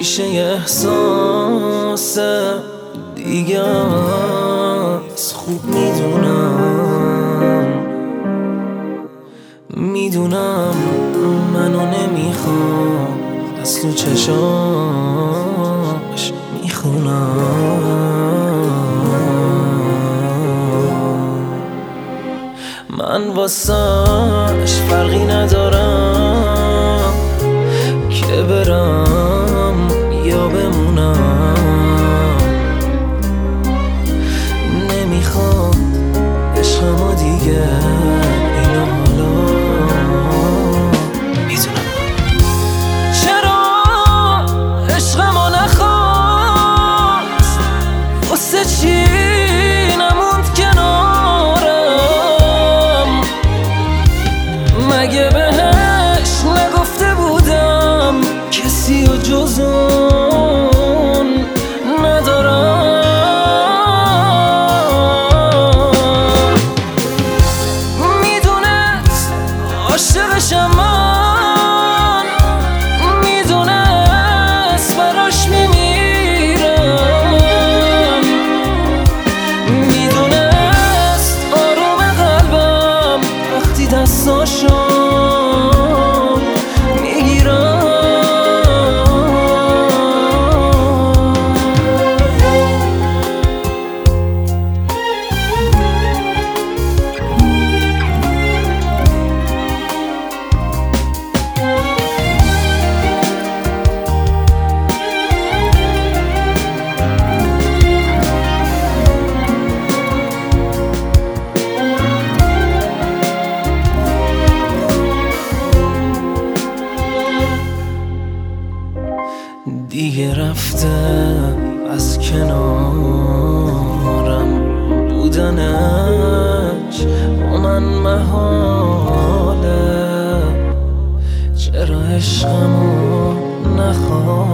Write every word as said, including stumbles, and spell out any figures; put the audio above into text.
میشه احساس دیگه از خوب میدونم میدونم منو نمیخوام از تو چشاش میخونم من واسش فرقی ندارم که برم یا بمونم نمیخوام عشقمو دیگه اینو حالا میدونم چرا عشقمو نخواست واسه چی نموند کنارم مگه بهش نگفته بودم کسی و جز اون ندارم میدونست عاشقشم من میدونست براش میمیرم میدونست آروم قلبم وقتی دستاشو دیگه رفته از کنارم بودنش با من محاله چرا عشقمو نخوام